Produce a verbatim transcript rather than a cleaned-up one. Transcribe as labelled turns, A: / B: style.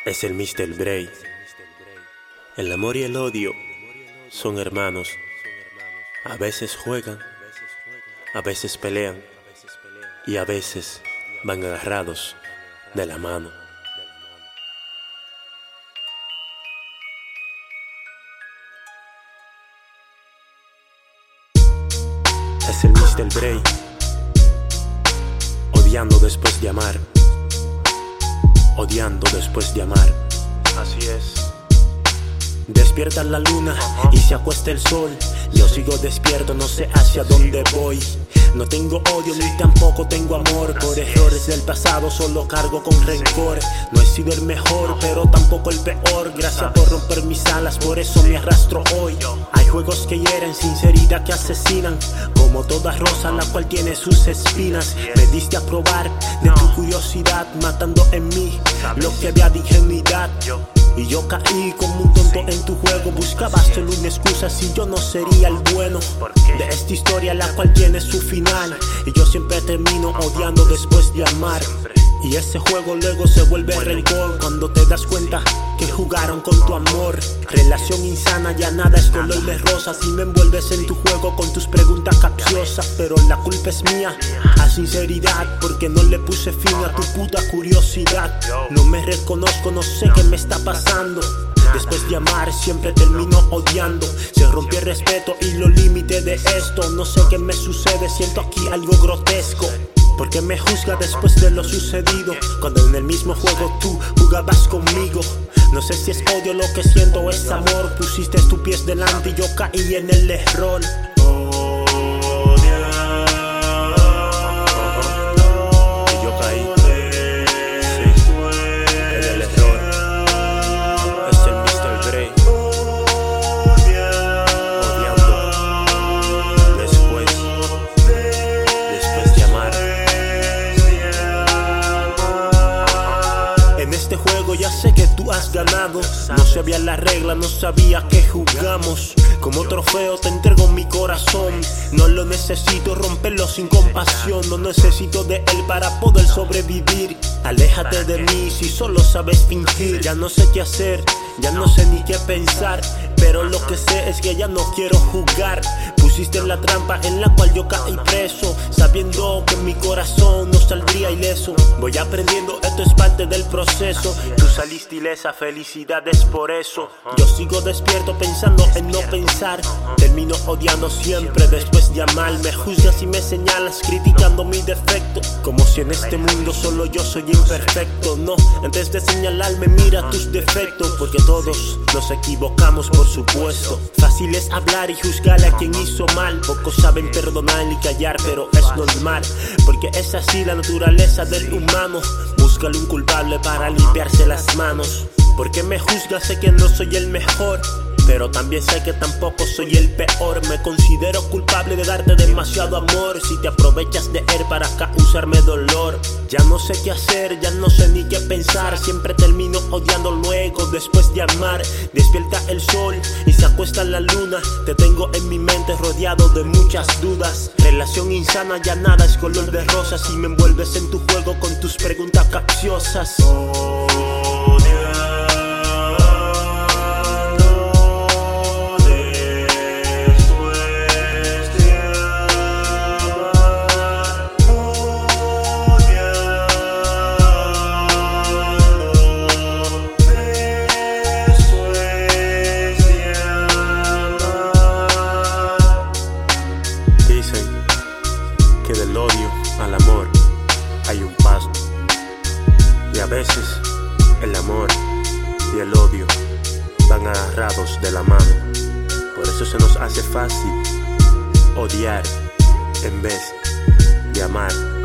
A: Es el míster Bray. El amor y el odio son hermanos. A veces juegan, a veces pelean y a veces van agarrados de la mano. Es el míster Bray, odiando después de amar, odiando después de amar. Así es. Despierta la luna y se acuesta el sol. Yo sigo despierto, no sé hacia dónde voy. No tengo odio ni tampoco tengo amor. Por errores del pasado solo cargo con rencor. No he sido el mejor, pero tampoco el peor. Gracias por romper mis alas, por eso me arrastro hoy. Hay juegos que hieren, sinceridad que asesinan. Como toda rosa la cual tiene sus espinas. Me diste a probar de tu curiosidad, matando en mí lo que había de ingenuidad. Y yo caí como un tonto en tu juego. Buscabas solo una excusa si yo no sería el bueno de esta historia la cual tiene su final. Y yo siempre termino odiando después de amar. Y ese juego luego se vuelve rencor cuando te das cuenta que jugaron con tu amor. Relación insana, ya nada es color de rosa. Si me envuelves en tu juego con tus preguntas capciosas. Pero la culpa es mía, a sinceridad, porque no le puse fin a tu puta curiosidad. No me reconozco, no sé qué me está pasando. Después de amar siempre termino odiando. Se rompió el respeto y los límites de esto. No sé qué me sucede, siento aquí algo grotesco. ¿Por qué me juzga después de lo sucedido? Cuando en el mismo juego tú jugabas conmigo. No sé si es odio lo que siento o es amor. Pusiste tus pies delante y yo caí en el error. Ya sé que tú has ganado. No sabía la regla, no sabía que jugamos. Como trofeo te entrego mi corazón. No lo necesito romperlo sin compasión. No necesito de él para poder sobrevivir. Aléjate de mí si solo sabes fingir. Ya no sé qué hacer, ya no sé ni qué pensar. Pero lo que sé es que ya no quiero jugar. Pusiste la trampa en la cual yo caí preso, sabiendo que mi corazón no saldría ileso. Voy aprendiendo, esto es parte del proceso. Tú saliste ilesa, felicidades por eso. Yo sigo despierto pensando en no pensar. Termino odiando siempre después de amar. Me juzgas y me señalas criticando mi defecto, como si en este mundo solo yo soy imperfecto. No, antes de señalarme mira tus defectos, porque todos nos equivocamos por supuesto. Fácil es hablar y juzgar a quien hizo mal. Pocos saben perdonar y callar, pero es normal, porque es así la naturaleza del humano. Búscale un culpable para limpiarse las manos. Porque me juzgas, sé que no soy el mejor, pero también sé que tampoco soy el peor. Me considero culpable de darte demasiado amor. Si te aprovechas de él para causarme dolor. Ya no sé qué hacer, ya no sé ni qué pensar. Siempre termino odiando luego después de amar. Despierta el sol y se acuesta la luna. Te tengo en mi mente rodeado de muchas dudas. Relación insana, ya nada es color de rosa. Si me envuelves en tu juego con tus preguntas capciosas. Oh, que del odio al amor hay un paso. Y a veces el amor y el odio van agarrados de la mano. Por eso se nos hace fácil odiar en vez de amar.